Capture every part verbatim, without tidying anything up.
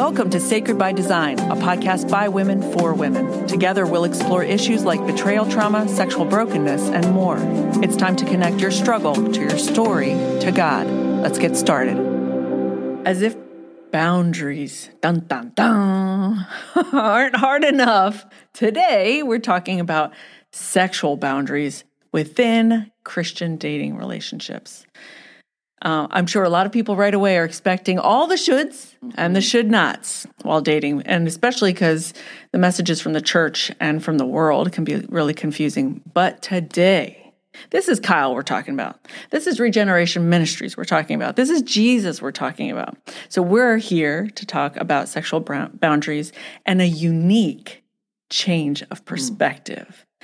Welcome to Sacred by Design, a podcast by women for women. Together, we'll explore issues like betrayal trauma, sexual brokenness, and more. It's time to connect your struggle to your story to God. Let's get started. As if boundaries, dun dun dun, aren't hard enough, today we're talking about sexual boundaries within Christian dating relationships. Uh, I'm sure a lot of people right away are expecting all the shoulds and the should nots while dating, and especially because the messages from the church and from the world can be really confusing. But today, this is Kyle we're talking about. This is Regeneration Ministries we're talking about. This is Jesus we're talking about. So we're here to talk about sexual boundaries and a unique change of perspective. Mm.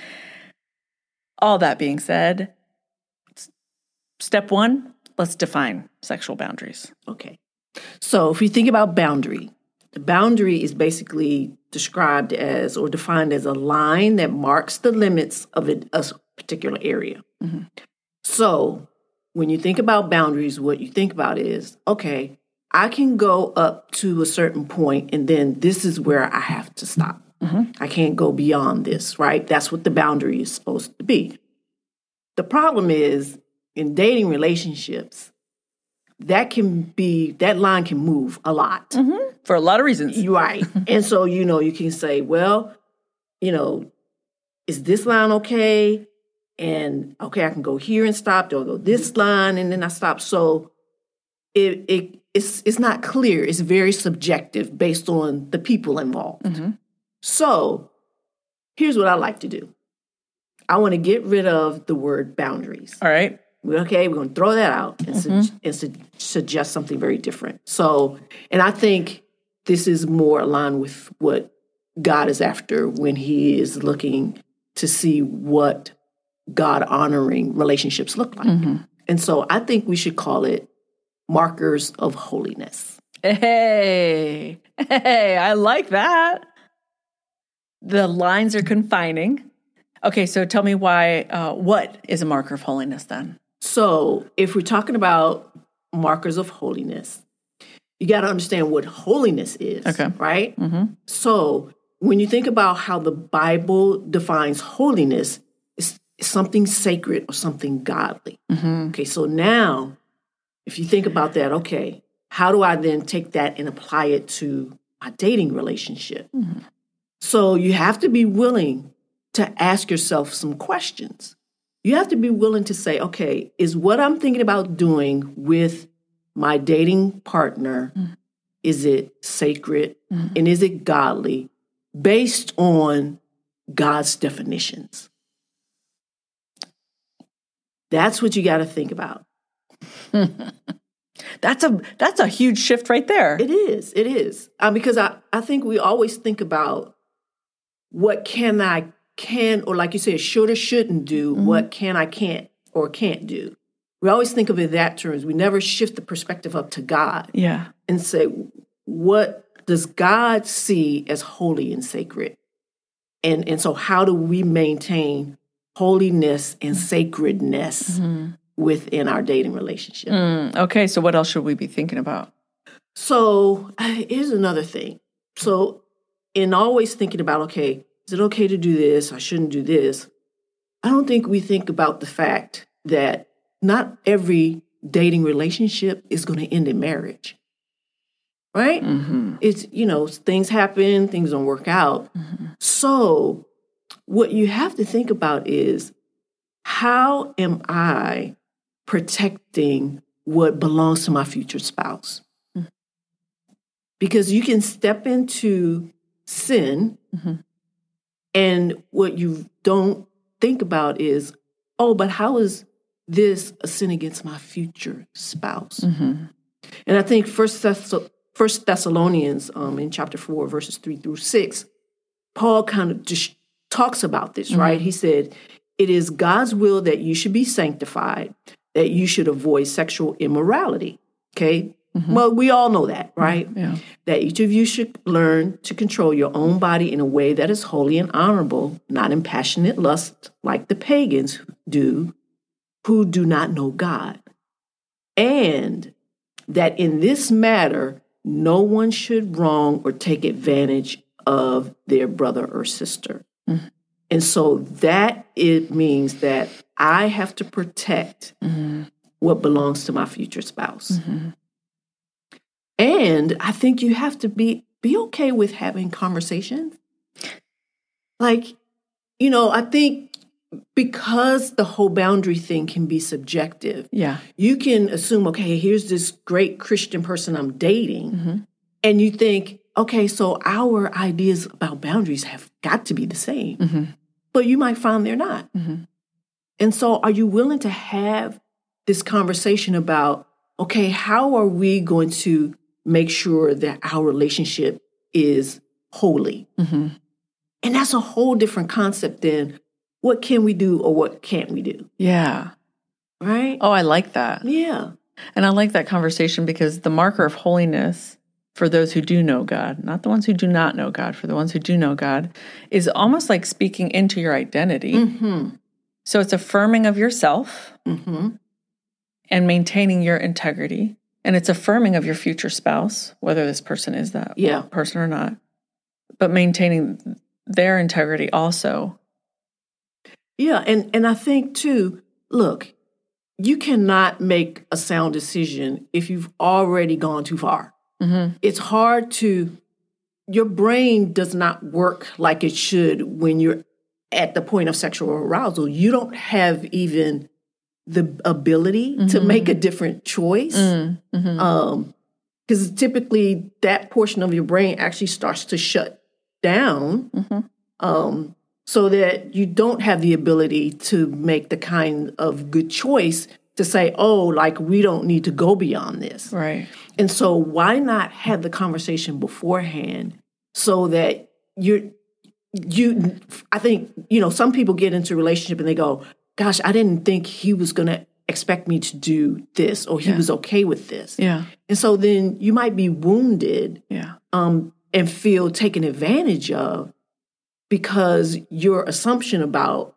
All that being said, step one, let's define sexual boundaries. Okay. So if we think about boundary, the boundary is basically described as or defined as a line that marks the limits of a, a particular area. Mm-hmm. So when you think about boundaries, what you think about is, okay, I can go up to a certain point and then this is where I have to stop. Mm-hmm. I can't go beyond this, right? That's what the boundary is supposed to be. The problem is, in dating relationships, that can be, that line can move a lot. Mm-hmm. For a lot of reasons. Right. And so, you know, you can say, well, you know, is this line okay? And okay, I can go here and stop, or go this line and then I stop. So it it it's it's not clear. It's very subjective based on the people involved. Mm-hmm. So here's what I like to do. I want to get rid of the word boundaries. All right. Okay, we're going to throw that out and, mm-hmm. su- and su- suggest something very different. So, and I think this is more aligned with what God is after when he is looking to see what God-honoring relationships look like. Mm-hmm. And so I think we should call it markers of holiness. Hey, hey, I like that. The lines are confining. Okay, so tell me why, uh, what is a marker of holiness then? So if we're talking about markers of holiness, you got to understand what holiness is, okay. right? Mm-hmm. So when you think about how the Bible defines holiness, it's something sacred or something godly. Mm-hmm. Okay, so now if you think about that, okay, how do I then take that and apply it to my dating relationship? Mm-hmm. So you have to be willing to ask yourself some questions. You have to be willing to say, okay, is what I'm thinking about doing with my dating partner, mm-hmm. is it sacred mm-hmm. and is it godly based on God's definitions? That's what you got to think about. That's a that's a huge shift right there. It is. It is. Uh, because I, I think we always think about what can I can, or like you said, should or shouldn't do, mm-hmm. what can I can't or can't do. We always think of it in that terms. We never shift the perspective up to God. Yeah. And say, what does God see as holy and sacred? And, and so how do we maintain holiness and sacredness mm-hmm. within our dating relationship? Mm, okay, so what else should we be thinking about? So here's another thing. So in always thinking about, okay, is it okay to do this? I shouldn't do this. I don't think we think about the fact that not every dating relationship is going to end in marriage, right? Mm-hmm. It's, you know, things happen, things don't work out. Mm-hmm. So what you have to think about is, how am I protecting what belongs to my future spouse? Mm-hmm. Because you can step into sin, mm-hmm. and what you don't think about is, oh, but how is this a sin against my future spouse? Mm-hmm. And I think First, Thess- First Thessalonians um, in chapter four, verses three through six, Paul kind of just talks about this, mm-hmm. right? He said, it is God's will that you should be sanctified, that you should avoid sexual immorality, okay? Mm-hmm. Well, we all know that, right? Yeah. That each of you should learn to control your own body in a way that is holy and honorable, not in passionate lust like the pagans do, who do not know God. And that in this matter, no one should wrong or take advantage of their brother or sister. Mm-hmm. And so that it means that I have to protect mm-hmm. what belongs to my future spouse. Mm-hmm. And I think you have to be be okay with having conversations. Like, you know, I think because the whole boundary thing can be subjective, yeah, you can assume, okay, here's this great Christian person I'm dating, mm-hmm. and you think, okay, so our ideas about boundaries have got to be the same. Mm-hmm. But you might find they're not. Mm-hmm. And so are you willing to have this conversation about, okay, how are we going to make sure that our relationship is holy? Mm-hmm. And that's a whole different concept than what can we do or what can't we do? Yeah. Right? Oh, I like that. Yeah. And I like that conversation because the marker of holiness for those who do know God, not the ones who do not know God, for the ones who do know God, is almost like speaking into your identity. Mm-hmm. So it's affirming of yourself mm-hmm. and maintaining your integrity. And it's affirming of your future spouse, whether this person is that yeah. person or not, but maintaining their integrity also. Yeah, and, and I think, too, look, you cannot make a sound decision if you've already gone too far. Mm-hmm. It's hard to, your brain does not work like it should when you're at the point of sexual arousal. You don't have even the ability mm-hmm. to make a different choice. Mm-hmm. Um, because typically that portion of your brain actually starts to shut down. Mm-hmm. Um, so that you don't have the ability to make the kind of good choice to say, oh, like, we don't need to go beyond this. Right. And so why not have the conversation beforehand so that you're, you, I think, you know, some people get into a relationship and they go, gosh, I didn't think he was going to expect me to do this or he yeah. was okay with this. Yeah. And so then you might be wounded yeah. um, and feel taken advantage of, because your assumption about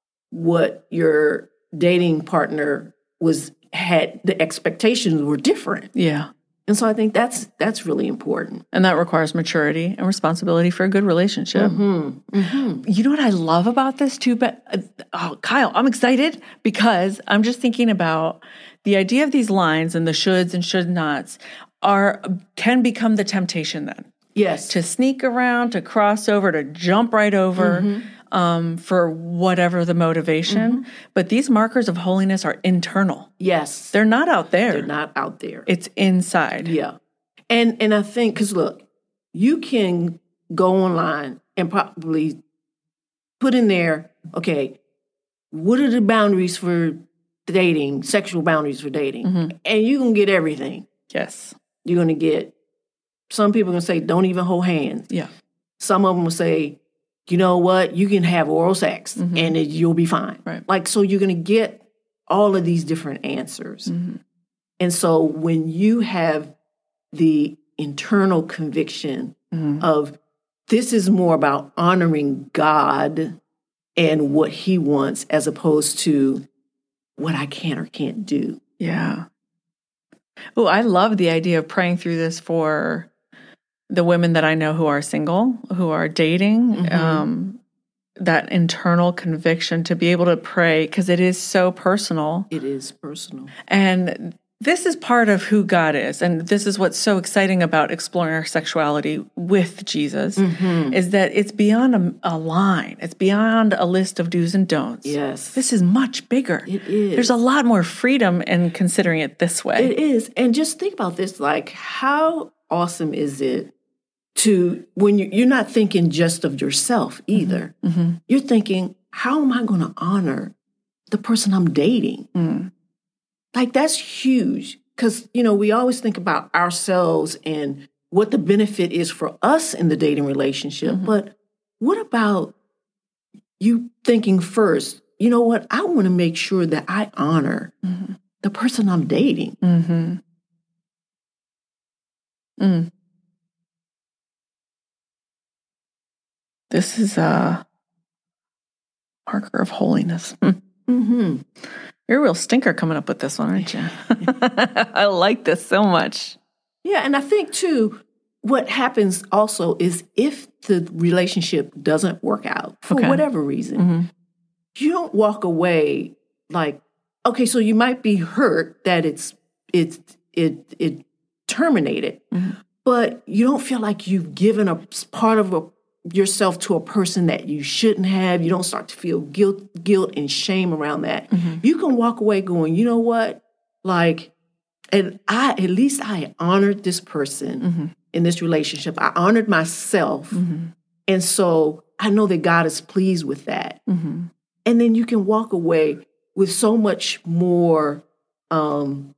what your dating partner was had, the expectations were different. Yeah. And so I think that's that's really important. And that requires maturity and responsibility for a good relationship. Mm-hmm. Mm-hmm. You know what I love about this too? But uh, oh, Kyle, I'm excited because I'm just thinking about the idea of these lines and the shoulds and should nots are can become the temptation then. Yes. To sneak around, to cross over, to jump right over mm-hmm. um, for whatever the motivation. Mm-hmm. But these markers of holiness are internal. Yes. They're not out there. They're not out there. It's inside. Yeah. And and I think, because look, you can go online and probably put in there, okay, what are the boundaries for dating, sexual boundaries for dating? Mm-hmm. And you're going to get everything. Yes. You're going to get, some people are going to say, don't even hold hands. Yeah. Some of them will say, you know what, you can have oral sex mm-hmm. and it, you'll be fine. Right. Like, so you're going to get all of these different answers. Mm-hmm. And so when you have the internal conviction mm-hmm. of this is more about honoring God and what he wants as opposed to what I can or can't do. Yeah. Oh, I love the idea of praying through this for the women that I know who are single, who are dating, mm-hmm. um, that internal conviction to be able to pray, because it is so personal. It is personal. And this is part of who God is. And this is what's so exciting about exploring our sexuality with Jesus, mm-hmm. is that it's beyond a, a line. It's beyond a list of do's and don'ts. Yes. This is much bigger. It is. There's a lot more freedom in considering it this way. It is. And just think about this, like, how awesome is it to, when you, you're not thinking just of yourself either. Mm-hmm. You're thinking, how am I going to honor the person I'm dating? Mm. Like, that's huge, because, you know, we always think about ourselves and what the benefit is for us in the dating relationship. Mm-hmm. But what about you thinking first, you know what, I want to make sure that I honor mm-hmm. the person I'm dating. Mm-hmm. Mm. This is a marker of holiness. Mm-hmm. You're a real stinker coming up with this one, aren't you? I like this so much. Yeah, and I think, too, what happens also is if the relationship doesn't work out for Okay. whatever reason, Mm-hmm. you don't walk away like, okay, so you might be hurt that it's it's it it terminated, Mm-hmm. but you don't feel like you've given a part of a, yourself to a person that you shouldn't have. You don't start to feel guilt, guilt and shame around that. Mm-hmm. You can walk away going, you know what, like. And I, at least I honored this person Mm-hmm. in this relationship. I honored myself. Mm-hmm. And so I know that God is pleased with that. Mm-hmm. And then you can walk away with so much more um,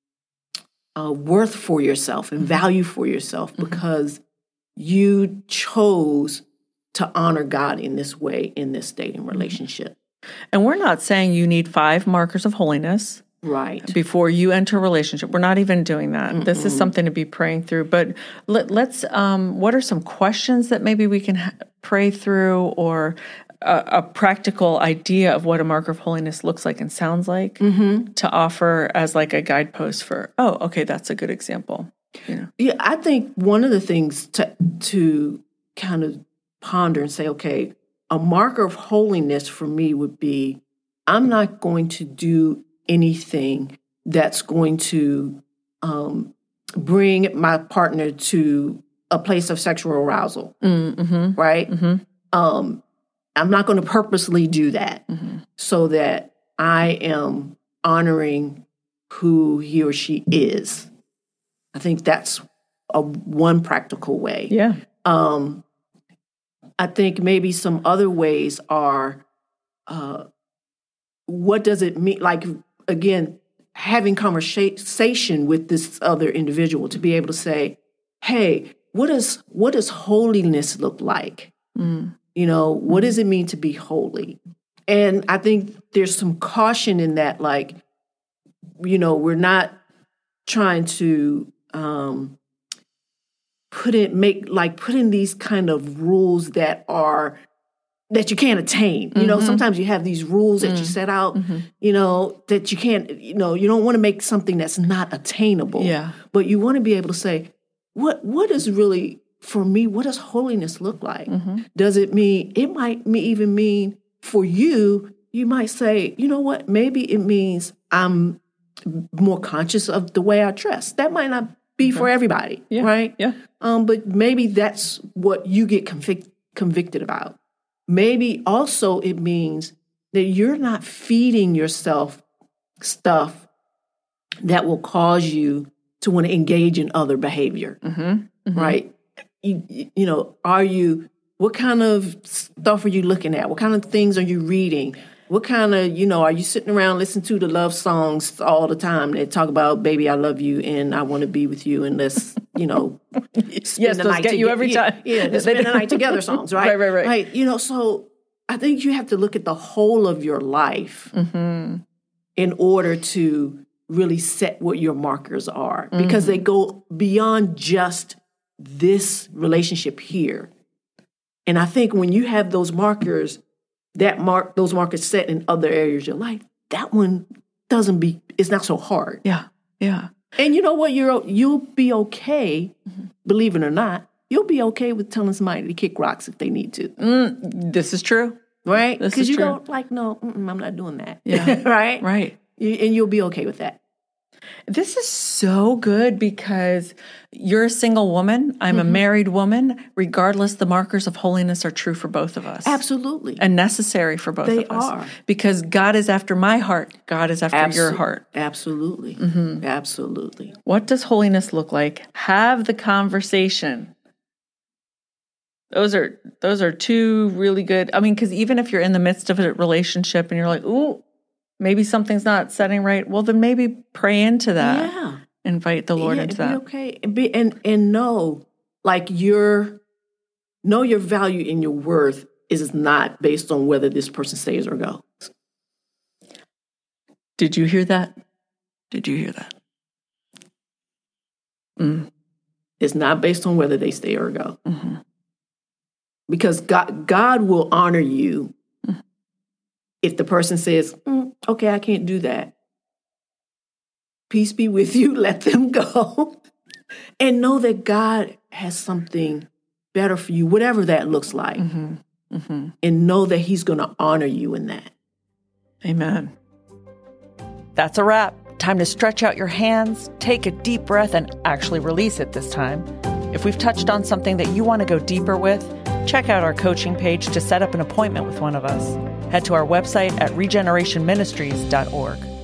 uh, worth for yourself and value for yourself Mm-hmm. because you chose to honor God in this way, in this dating relationship. And we're not saying you need five markers of holiness. Right. Before you enter a relationship. We're not even doing that. Mm-mm. This is something to be praying through. But let, let's, um, what are some questions that maybe we can ha- pray through, or a, a practical idea of what a marker of holiness looks like and sounds like Mm-hmm. to offer as like a guidepost for, oh, okay, that's a good example. You know? Yeah, I think one of the things to to kind of ponder and say, okay, a marker of holiness for me would be, I'm not going to do anything that's going to um, bring my partner to a place of sexual arousal, Mm-hmm. right? Mm-hmm. Um, I'm not going to purposely do that Mm-hmm. so that I am honoring who he or she is. I think that's a one practical way. Yeah. Um, I think maybe some other ways are, uh, what does it mean? Like, again, having conversation with this other individual to be able to say, hey, what does what does holiness look like? Mm. You know, what does it mean to be holy? And I think there's some caution in that, like, you know, we're not trying to um, put it, make, like, put in these kind of rules that are, that you can't attain. You know, Mm-hmm. sometimes you have these rules that Mm. you set out, Mm-hmm. you know, that you can't, you know, you don't want to make something that's not attainable. Yeah. But you want to be able to say, what what is really, for me, what does holiness look like? Mm-hmm. Does it mean, it might me even mean for you, you might say, you know what, maybe it means I'm more conscious of the way I dress. That might not be Okay. for everybody, Yeah. right? Yeah. Um, but maybe that's what you get convic- convicted about. Maybe also it means that you're not feeding yourself stuff that will cause you to want to engage in other behavior, Mm-hmm. Mm-hmm. right? You, you know, are you, what kind of stuff are you looking at? What kind of things are you reading? What kind of, you know, are you sitting around listening to the love songs all the time that talk about, baby, I love you and I want to be with you and let's, you know, spend Yes, the those night get you toge- every yeah, time. Yeah, the They spend the do. night together songs, right? Right, right, right. Right. You know, so I think you have to look at the whole of your life Mm-hmm. in order to really set what your markers are, because they go beyond just this relationship here. And I think when you have those markers, that mark, those markers set in other areas of your life, that one doesn't be, it's not so hard. Yeah. Yeah. And you know what? You're, you'll be okay, believe it or not, you'll be okay with telling somebody to kick rocks if they need to. Mm, this is true. Right? This Because is you true. go like, no, mm-mm, I'm not doing that. Yeah. Right? Right. You- And you'll be okay with that. This is so good because you're a single woman. I'm a married woman. Regardless, the markers of holiness are true for both of us. Absolutely. And necessary for both They of us. are. Because God is after my heart. God is after your Absol- heart. Absolutely. Absolutely. What does holiness look like? Have the conversation. Those are those are two really good. I mean, because even if you're in the midst of a relationship and you're like, ooh, maybe something's not setting right, well, then maybe pray into that. Yeah. Invite the Lord yeah, into be that. okay. And be and and know, like, your know your value and your worth is not based on whether this person stays or goes. Did you hear that? Did you hear that? Mm. It's not based on whether they stay or go. Mm-hmm. Because God God will honor you if the person says, mm, okay, I can't do that. Peace be with you. Let them go. And know that God has something better for you, whatever that looks like. Mm-hmm. Mm-hmm. And know that he's going to honor you in that. Amen. That's a wrap. Time to stretch out your hands, take a deep breath, and actually release it this time. If we've touched on something that you want to go deeper with, check out our coaching page to set up an appointment with one of us. Head to our website at regeneration ministries dot org.